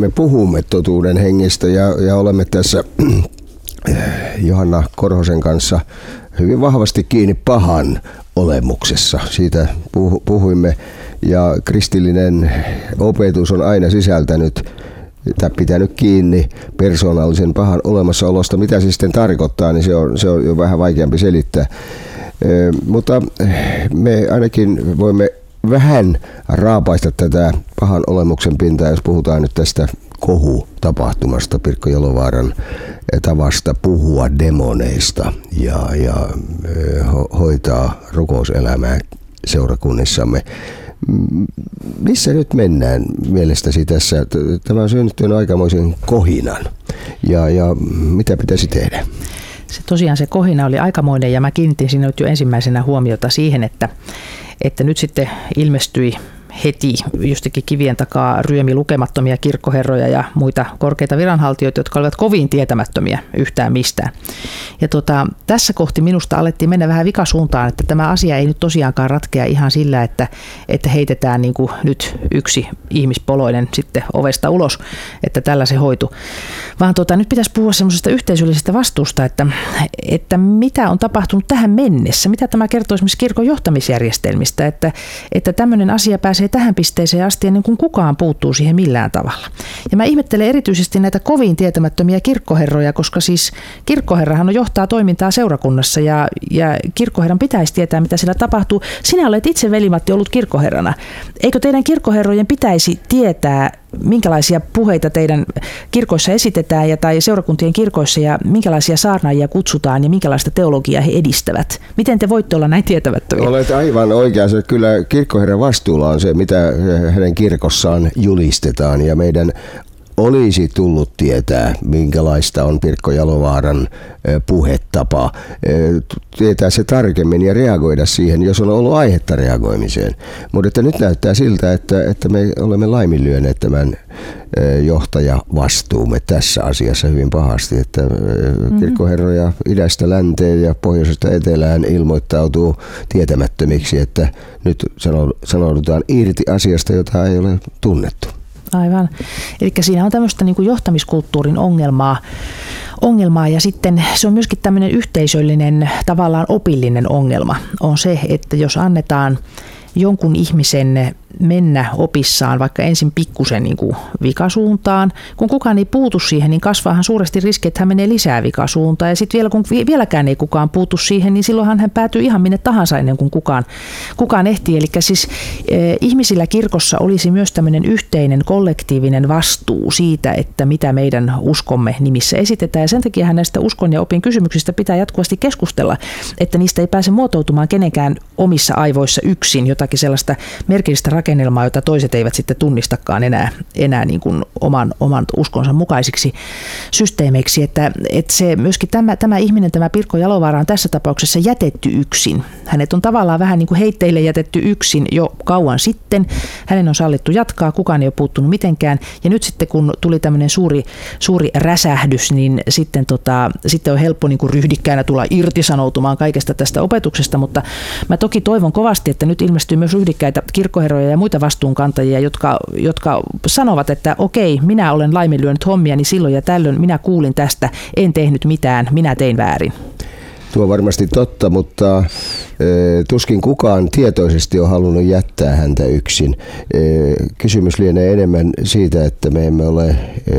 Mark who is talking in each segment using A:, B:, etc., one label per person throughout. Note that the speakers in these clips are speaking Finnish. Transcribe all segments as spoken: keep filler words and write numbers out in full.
A: me puhumme totuuden hengestä ja, ja olemme tässä Johanna Korhosen kanssa hyvin vahvasti kiinni pahan olemuksessa. Siitä puhuimme ja kristillinen opetus on aina sisältänyt tai pitänyt kiinni persoonallisen pahan olemassaolosta. Mitä se sitten tarkoittaa, niin se on, se on jo vähän vaikeampi selittää. E, mutta me ainakin voimme vähän raapaista tätä pahan olemuksen pintaa, jos puhutaan nyt tästä kohutapahtumasta, Pirkko Jalovaaran tavasta puhua demoneista ja, ja ho, hoitaa rukouselämää seurakunnissamme. Missä nyt mennään mielestäsi tässä? Tämä on synnyttänyt aikamoisen kohinan. Ja, ja mitä pitäisi tehdä?
B: Se tosiaan se kohina oli aikamoinen ja mä kiinnitin siinä nyt jo ensimmäisenä huomiota siihen, että, että nyt sitten ilmestyi heti jostakin kivien takaa ryömi lukemattomia kirkkoherroja ja muita korkeita viranhaltijoita, jotka olivat kovin tietämättömiä yhtään mistään. Ja tota, tässä kohti minusta alettiin mennä vähän vikasuuntaan, että tämä asia ei nyt tosiaankaan ratkea ihan sillä, että, että heitetään niin kuin nyt yksi ihmispoloinen sitten ovesta ulos, että tällä se hoituu. Vaan tota, nyt pitäisi puhua semmoisesta yhteisöllisestä vastuusta, että, että mitä on tapahtunut tähän mennessä, mitä tämä kertoo esimerkiksi kirkon johtamisjärjestelmistä, että, että tämmöinen asia pääsee tähän pisteeseen asti ennen kuin kukaan puuttuu siihen millään tavalla. Ja mä ihmettelen erityisesti näitä kovin tietämättömiä kirkkoherroja, koska siis kirkkoherrahan on johtaa toimintaa seurakunnassa ja, ja kirkkoherran pitäisi tietää, mitä siellä tapahtuu. Sinä olet itse, Veli-Matti, ollut kirkkoherrana. Eikö teidän kirkkoherrojen pitäisi tietää, minkälaisia puheita teidän kirkoissa esitetään ja tai seurakuntien kirkoissa ja minkälaisia saarnaajia kutsutaan ja minkälaista teologiaa he edistävät? Miten te voitte olla näin tietämättömiä?
A: Olet aivan oikeassa. Kyllä kirkkoherran vastuulla on se, mitä hänen kirkossaan julistetaan ja meidän olisi tullut tietää, minkälaista on Pirkko Jalovaaran puhetapa, tietää se tarkemmin ja reagoida siihen, jos on ollut aihetta reagoimiseen. Mutta nyt näyttää siltä, että, että me olemme laiminlyöneet tämän johtajavastuumme tässä asiassa hyvin pahasti, että kirkkoherroja idästä länteen ja pohjoisesta etelään ilmoittautuu tietämättömiksi, että nyt sanoudutaan irti asiasta, jota ei ole tunnettu.
B: Aivan. Eli siinä on tämmöistä niin kuin johtamiskulttuurin ongelmaa, ongelmaa ja sitten se on myöskin tämmöinen yhteisöllinen, tavallaan opillinen ongelma. On se, että jos annetaan jonkun ihmisen mennä opissaan vaikka ensin pikkusen niin kuin vikasuuntaan. Kun kukaan ei puutu siihen, niin kasvaahan suuresti riski, että hän menee lisää vikasuuntaan. Ja sitten vielä kun vieläkään ei kukaan puutu siihen, niin silloinhan hän päätyy ihan minne tahansa ennen kuin kukaan, kukaan ehtii. Eli siis eh, ihmisillä kirkossa olisi myös tämmöinen yhteinen kollektiivinen vastuu siitä, että mitä meidän uskomme nimissä esitetään. Ja sen takia näistä uskon ja opin kysymyksistä pitää jatkuvasti keskustella, että niistä ei pääse muotoutumaan kenenkään omissa aivoissa yksin jotakin sellaista merkillistä rakennelmaa, jota toiset eivät sitten tunnistakaan enää, enää niin kuin oman, oman uskonsa mukaisiksi systeemeiksi. Että, että se myöskin tämä, tämä ihminen, tämä Pirkko Jalovaara on tässä tapauksessa jätetty yksin. Hänet on tavallaan vähän niin kuin heitteille jätetty yksin jo kauan sitten. Hänen on sallittu jatkaa, kukaan ei ole puuttunut mitenkään. Ja nyt sitten kun tuli tämmöinen suuri, suuri räsähdys, niin sitten, tota, sitten on helppo niin kuin ryhdikkäänä tulla irtisanoutumaan kaikesta tästä opetuksesta. Mutta mä toki toivon kovasti, että nyt ilmestyy myös ryhdikkäitä kirkkoherroja ja muita vastuunkantajia, jotka, jotka sanovat, että okei, minä olen laiminlyönyt hommia, niin silloin ja tällöin minä kuulin tästä, en tehnyt mitään, minä tein väärin.
A: Tuo on varmasti totta, mutta e, tuskin kukaan tietoisesti on halunnut jättää häntä yksin. E, kysymys lienee enemmän siitä, että me emme ole, e,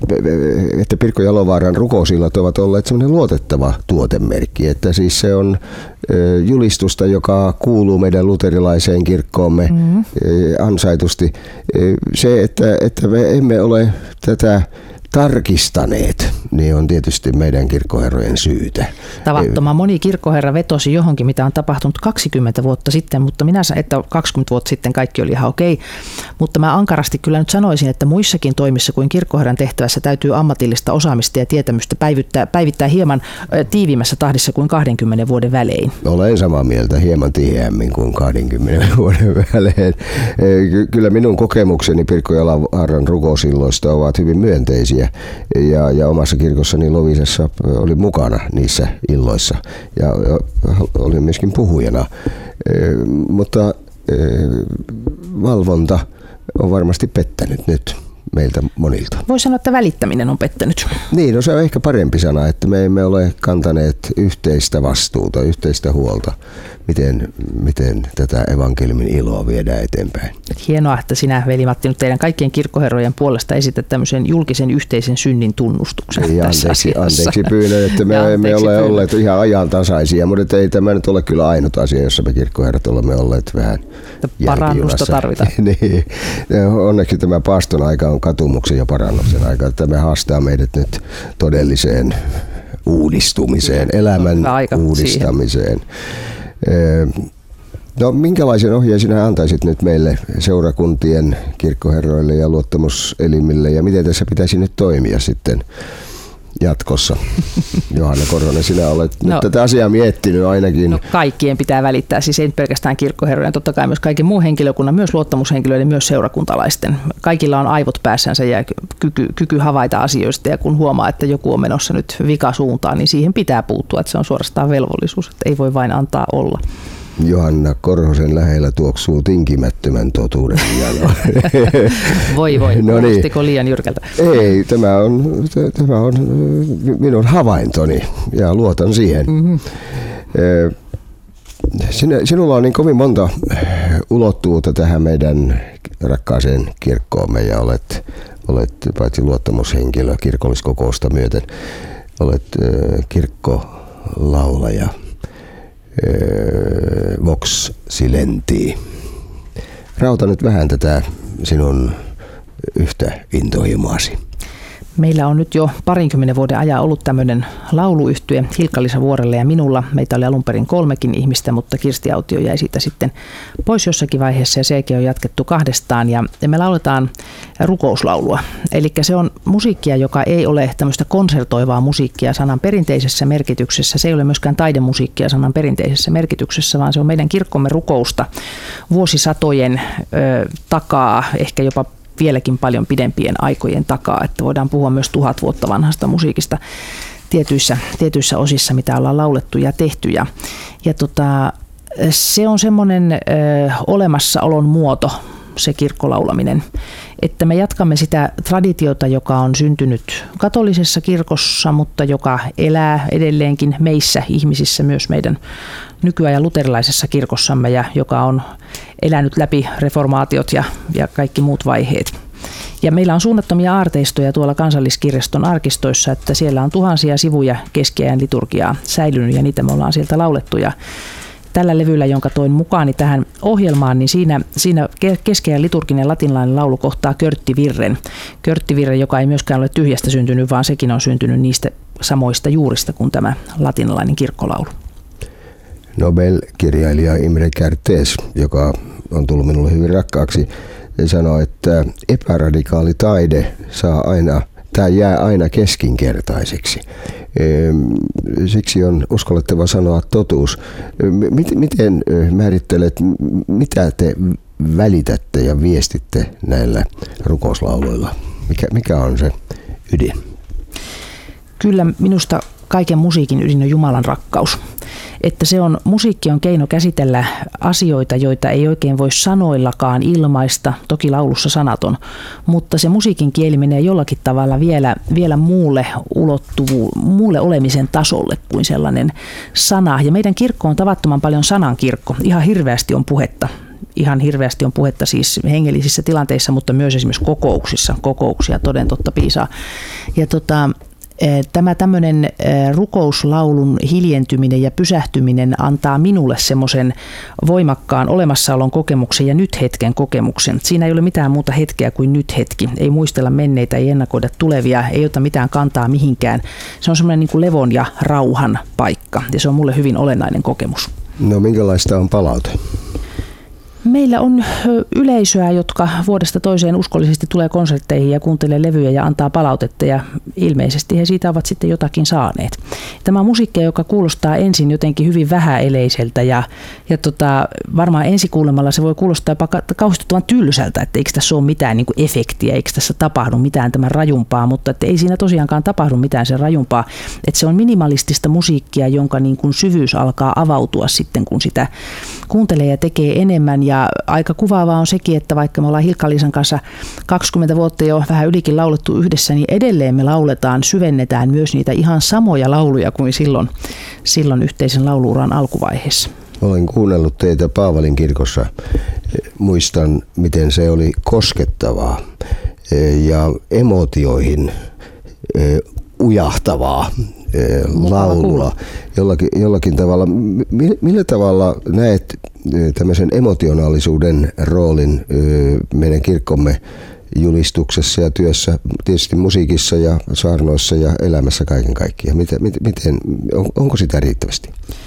A: että Pirkko Jalovaaran rukousillat ovat olleet semmoinen luotettava tuotemerkki, että siis se on e, julistusta, joka kuuluu meidän luterilaiseen kirkkoomme mm-hmm. e, ansaitusti. E, se, että, että me emme ole tätä tarkistaneet, niin on tietysti meidän kirkkoherrojen syytä.
B: Tavattoman moni kirkkoherra vetosi johonkin, mitä on tapahtunut kaksikymmentä vuotta sitten, mutta minä sanon, että kaksikymmentä vuotta sitten kaikki oli ihan okei. Mutta mä ankarasti kyllä nyt sanoisin, että muissakin toimissa kuin kirkkoherran tehtävässä täytyy ammatillista osaamista ja tietämystä päivittää, päivittää hieman tiiviimmässä tahdissa kuin kahdenkymmenen vuoden välein.
A: Olen samaa mieltä, hieman tiheämmin kuin kahdenkymmenen vuoden välein. Kyllä minun kokemukseni Pirkko Jalovaaran rukousilloista ovat hyvin myönteisiä. Ja, ja omassa kirkossani Loviisassa olin mukana niissä illoissa ja, ja olin myöskin puhujana, e, mutta e, valvonta on varmasti pettänyt nyt. meiltä monilta.
B: Voisi sanoa, että välittäminen on pettänyt.
A: Niin, no se on ehkä parempi sana, että me emme ole kantaneet yhteistä vastuuta, yhteistä huolta, miten, miten tätä evankeliumin iloa viedään eteenpäin.
B: Hienoa, että sinä, veli-Matti, nyt teidän kaikkien kirkkoherrojen puolesta esität tämmöisen julkisen yhteisen synnin tunnustuksen
A: ei,
B: tässä
A: anteeksi,
B: asiassa.
A: Anteeksi pyynnön, että me emme ole pyynnön. olleet ihan ajantasaisia, mutta ei tämä nyt ole kyllä ainut asia, jossa me kirkkoherrat olemme olleet vähän
B: parannusta tarvitaan.
A: Niin. Onneksi tämä paaston aika on katumuksen ja parannuksen aika. Tämä haastaa meidät nyt todelliseen uudistumiseen, elämän uudistamiseen. Siihen. No, minkälaisen ohjeen sinä antaisit nyt meille seurakuntien kirkkoherroille ja luottamuselimille ja miten tässä pitäisi nyt toimia sitten jatkossa? Johanna Korhonen, sinä olet no, nyt tätä asiaa miettinyt ainakin.
B: No, kaikkien pitää välittää, siis ei pelkästään kirkkoherrojen, totta kai myös kaiken muun henkilökunnan, myös luottamushenkilöiden, myös seurakuntalaisten. Kaikilla on aivot päässänsä ja kyky, kyky havaita asioista, ja kun huomaa, että joku on menossa nyt vikasuuntaan, niin siihen pitää puuttua, että se on suorastaan velvollisuus, että ei voi vain antaa olla.
A: Johanna Korhosen lähellä tuoksuu tinkimättömän totuuden jalo.
B: Voi voi,
A: no
B: kuulostiko niin. Liian jyrkältä?
A: Ei, tämä on, tämä on minun havaintoni ja luotan siihen. Mm-hmm. Sinä, sinulla on niin kovin monta ulottuvuutta tähän meidän rakkaaseen kirkkoomme ja olet, olet paitsi luottamushenkilö kirkolliskokousta myöten, olet kirkkolaulaja. Vox Silenti. Rauta nyt vähän tätä sinun yhtä intohimoasi.
B: Meillä on nyt jo parinkymmenen vuoden ajan ollut tämmöinen lauluyhtye Hilkka-Liisa Vuorelle ja minulla. Meitä oli alun perin kolmekin ihmistä, mutta Kirsti Autio jäi siitä sitten pois jossakin vaiheessa ja sekin on jatkettu kahdestaan. Ja me lauletaan rukouslaulua. Eli se on musiikkia, joka ei ole tämmöistä konsertoivaa musiikkia sanan perinteisessä merkityksessä. Se ei ole myöskään taidemusiikkia sanan perinteisessä merkityksessä, vaan se on meidän kirkkomme rukousta vuosisatojen ö, takaa, ehkä jopa vieläkin paljon pidempien aikojen takaa, että voidaan puhua myös tuhat vuotta vanhasta musiikista tietyissä, tietyissä osissa, mitä ollaan laulettu ja tehty. Ja, ja tota, se on semmoinen ö, olemassaolon muoto, se kirkkolaulaminen, että me jatkamme sitä traditiota, joka on syntynyt katolisessa kirkossa, mutta joka elää edelleenkin meissä ihmisissä, myös meidän nykyajan luterilaisessa kirkossamme ja joka on elänyt läpi reformaatiot ja, ja kaikki muut vaiheet. Ja meillä on suunnattomia aarteistoja tuolla Kansalliskirjaston arkistoissa, että siellä on tuhansia sivuja keskiajan liturgiaa säilynyt ja niitä me ollaan sieltä laulettu. Ja tällä levyllä, jonka toin mukaani tähän ohjelmaan, niin siinä, siinä keskiajan liturginen latinalainen laulu kohtaa Körttivirren. Körttivirre, joka ei myöskään ole tyhjästä syntynyt, vaan sekin on syntynyt niistä samoista juurista kuin tämä latinalainen kirkkolaulu.
A: Nobel-kirjailija Imre Kertész, joka on tullut minulle hyvin rakkaaksi, sanoi, että epäradikaali taide saa aina, tämä jää aina keskinkertaiseksi. Siksi on uskallettava sanoa totuus. Miten määrittelet, mitä te välitätte ja viestitte näillä rukouslauloilla? Mikä, mikä on se ydin?
B: Kyllä minusta kaiken musiikin ydin on Jumalan rakkaus. Että se on, musiikki on keino käsitellä asioita, joita ei oikein voi sanoillakaan ilmaista, toki laulussa sanaton, mutta se musiikin kieli menee jollakin tavalla vielä, vielä muulle ulottuvuun, muulle olemisen tasolle kuin sellainen sana. Ja meidän kirkko on tavattoman paljon sanankirkko, ihan hirveästi on puhetta. Ihan hirveästi on puhetta siis hengellisissä tilanteissa, mutta myös esimerkiksi kokouksissa, kokouksia toden totta piisaa. Ja tota... Tämä tämmöinen rukouslaulun hiljentyminen ja pysähtyminen antaa minulle semmoisen voimakkaan olemassaolon kokemuksen ja nyt hetken kokemuksen. Siinä ei ole mitään muuta hetkeä kuin nyt hetki. Ei muistella menneitä, ei ennakoida tulevia, ei ota mitään kantaa mihinkään. Se on semmoinen niin kuin levon ja rauhan paikka ja se on mulle hyvin olennainen kokemus.
A: No minkälaista on palaute?
B: Meillä on yleisöä, jotka vuodesta toiseen uskollisesti tulee konsertteihin ja kuuntelee levyjä ja antaa palautetta ja ilmeisesti he siitä ovat sitten jotakin saaneet. Tämä on musiikkia, joka kuulostaa ensin jotenkin hyvin vähäeleiseltä ja, ja tota, varmaan ensikuulemalla se voi kuulostaa jopa kauhistuttavan tylsältä, että eikö tässä ole mitään niin kuin efektiä, eikö tässä tapahdu mitään tämän rajumpaa, mutta että ei siinä tosiaankaan tapahdu mitään sen rajumpaa. Että se on minimalistista musiikkia, jonka niin kuin syvyys alkaa avautua sitten, kun sitä, kuuntelee ja tekee enemmän. Ja aika kuvaavaa on sekin, että vaikka me ollaan Hilkka-Liisan kanssa kaksikymmentä vuotta jo vähän ylikin laulettu yhdessä, niin edelleen me lauletaan, syvennetään myös niitä ihan samoja lauluja kuin silloin, silloin yhteisen lauluuran alkuvaiheessa.
A: Olen kuunnellut teitä Paavalin kirkossa. Muistan, miten se oli koskettavaa ja emootioihin ujahtavaa laulua. Jollakin, jollakin tavalla, millä tavalla näet tämmöisen emotionaalisuuden roolin meidän kirkkomme julistuksessa ja työssä, tietysti musiikissa ja saarnoissa ja elämässä kaiken kaikkiaan? Miten, miten, onko sitä riittävästi?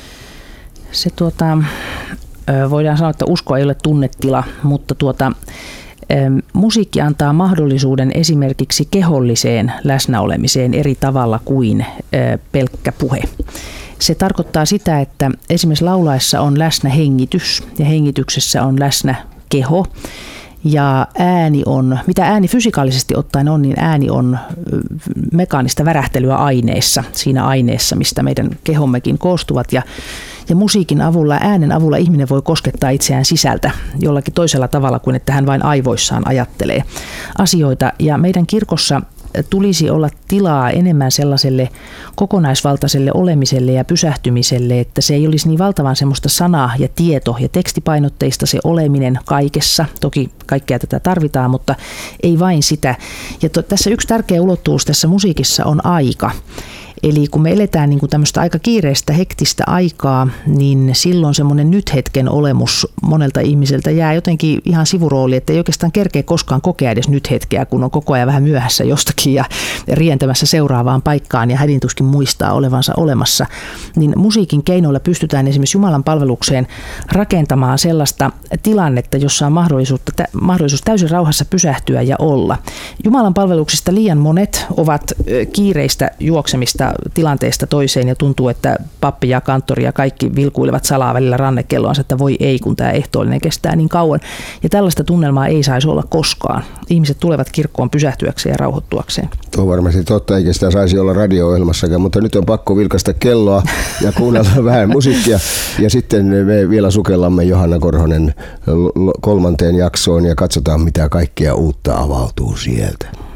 B: Se tuota, voidaan sanoa, että usko ei ole tunnetila, mutta tuota, musiikki antaa mahdollisuuden esimerkiksi keholliseen läsnäolemiseen eri tavalla kuin pelkkä puhe. Se tarkoittaa sitä, että esimerkiksi laulaessa on läsnä hengitys ja hengityksessä on läsnä keho. Ja ääni on, mitä ääni fysikaalisesti ottaen on, niin ääni on mekaanista värähtelyä aineessa, siinä aineessa, mistä meidän kehommekin koostuvat. Ja, ja musiikin avulla, äänen avulla ihminen voi koskettaa itseään sisältä jollakin toisella tavalla kuin että hän vain aivoissaan ajattelee asioita. Ja meidän kirkossa tulisi olla tilaa enemmän sellaiselle kokonaisvaltaiselle olemiselle ja pysähtymiselle, että se ei olisi niin valtavan semmoista sana- ja tieto- ja tekstipainotteista se oleminen kaikessa. Toki kaikkea tätä tarvitaan, mutta ei vain sitä. Ja to, tässä yksi tärkeä ulottuvuus tässä musiikissa on aika. Eli kun me eletään niin kuin tämmöistä aika kiireistä, hektistä aikaa, niin silloin semmoinen nyt hetken olemus monelta ihmiseltä jää jotenkin ihan sivurooli, että ei oikeastaan kerkeä koskaan kokea edes nyt hetkeä, kun on koko ajan vähän myöhässä jostakin ja rientämässä seuraavaan paikkaan ja hädintuskin muistaa olevansa olemassa. Niin musiikin keinoilla pystytään esimerkiksi Jumalan palvelukseen rakentamaan sellaista tilannetta, jossa on mahdollisuutta, mahdollisuus täysin rauhassa pysähtyä ja olla. Jumalan palveluksista liian monet ovat kiireistä juoksemista tilanteesta toiseen ja tuntuu, että pappi ja kanttori ja kaikki vilkuilevat salaa välillä rannekelloansa, että voi ei, kun tämä ehtoollinen kestää niin kauan. Ja tällaista tunnelmaa ei saisi olla koskaan. Ihmiset tulevat kirkkoon pysähtyäkseen ja rauhoittuakseen.
A: Tuo on varmasti totta, eikä sitä saisi olla radio-ohjelmassakaan, mutta nyt on pakko vilkaista kelloa ja kuunnella vähän musiikkia. Ja sitten me vielä sukellamme Johanna Korhonen kolmanteen jaksoon ja katsotaan, mitä kaikkea uutta avautuu sieltä.